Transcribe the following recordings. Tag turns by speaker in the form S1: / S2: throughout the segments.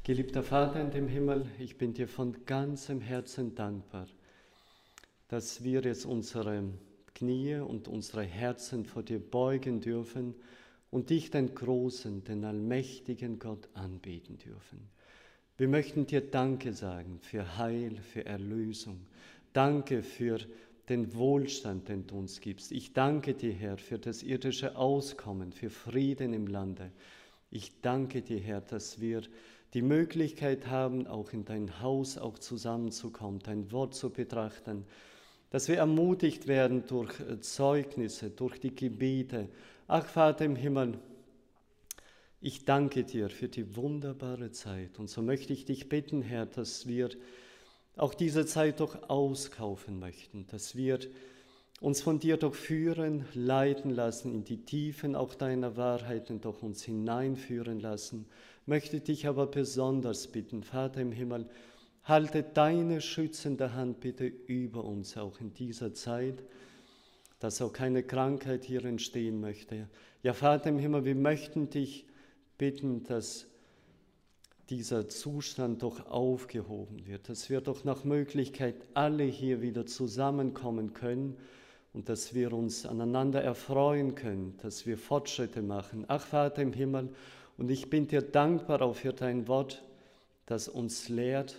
S1: Geliebter Vater in dem Himmel, ich bin dir von ganzem Herzen dankbar, dass wir jetzt unsere Knie und unsere Herzen vor dir beugen dürfen und dich, den großen, den allmächtigen Gott, anbeten dürfen. Wir möchten dir Danke sagen für Heil, für Erlösung. Danke für den Wohlstand, den du uns gibst. Ich danke dir, Herr, für das irdische Auskommen, für Frieden im Lande. Ich danke dir, Herr, dass wir die Möglichkeit haben, auch in dein Haus auch zusammenzukommen, dein Wort zu betrachten, dass wir ermutigt werden durch Zeugnisse, durch die Gebete. Ach, Vater im Himmel, ich danke dir für die wunderbare Zeit. Und so möchte ich dich bitten, Herr, dass wir auch diese Zeit doch auskaufen möchten, dass wir uns von dir doch führen, leiten lassen in die Tiefen auch deiner Wahrheiten, doch uns hineinführen lassen. Möchte dich aber besonders bitten, Vater im Himmel, halte deine schützende Hand bitte über uns auch in dieser Zeit, dass auch keine Krankheit hier entstehen möchte. Ja, Vater im Himmel, wir möchten dich bitten, dass dieser Zustand doch aufgehoben wird, dass wir doch nach Möglichkeit alle hier wieder zusammenkommen können und dass wir uns aneinander erfreuen können, dass wir Fortschritte machen. Ach, Vater im Himmel, und ich bin dir dankbar auch für dein Wort, das uns lehrt,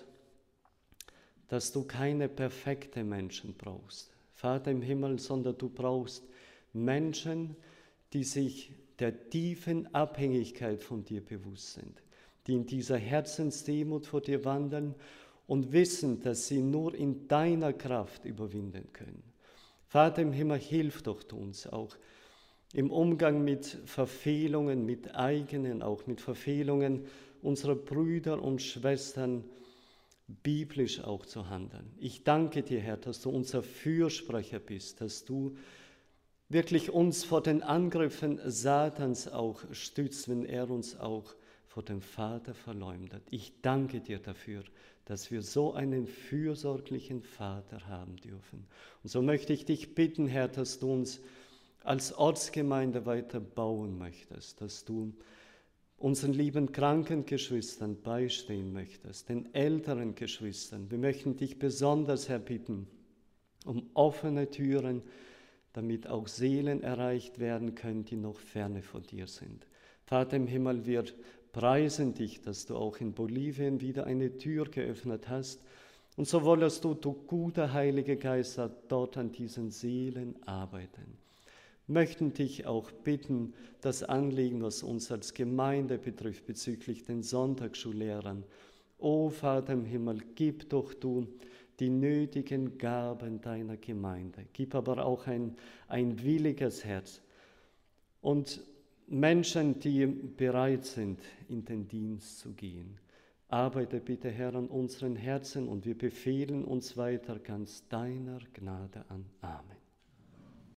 S1: dass du keine perfekten Menschen brauchst, Vater im Himmel, sondern du brauchst Menschen, die sich der tiefen Abhängigkeit von dir bewusst sind, die in dieser Herzensdemut vor dir wandeln und wissen, dass sie nur in deiner Kraft überwinden können. Vater im Himmel, hilf doch uns auch im Umgang mit Verfehlungen, mit eigenen, auch mit Verfehlungen unserer Brüder und Schwestern, biblisch auch zu handeln. Ich danke dir, Herr, dass du unser Fürsprecher bist, dass du wirklich uns vor den Angriffen Satans auch stützt, wenn er uns auch vor dem Vater verleumdet. Ich danke dir dafür, dass wir so einen fürsorglichen Vater haben dürfen. Und so möchte ich dich bitten, Herr, dass du uns als Ortsgemeinde weiter bauen möchtest, dass du unseren lieben kranken Geschwistern beistehen möchtest, den älteren Geschwistern. Wir möchten dich besonders, Herr, bitten, um offene Türen, damit auch Seelen erreicht werden können, die noch ferne von dir sind. Vater im Himmel, wir preisen dich, dass du auch in Bolivien wieder eine Tür geöffnet hast. Und so wolltest du guter Heiliger Geist, dort an diesen Seelen arbeiten. Möchten dich auch bitten, das Anliegen, was uns als Gemeinde betrifft, bezüglich den Sonntagsschullehrern. O Vater im Himmel, gib doch du die nötigen Gaben deiner Gemeinde. Gib aber auch ein williges Herz und Menschen, die bereit sind, in den Dienst zu gehen. Arbeite bitte, Herr, an unseren Herzen und wir befehlen uns weiter ganz deiner Gnade an. Amen.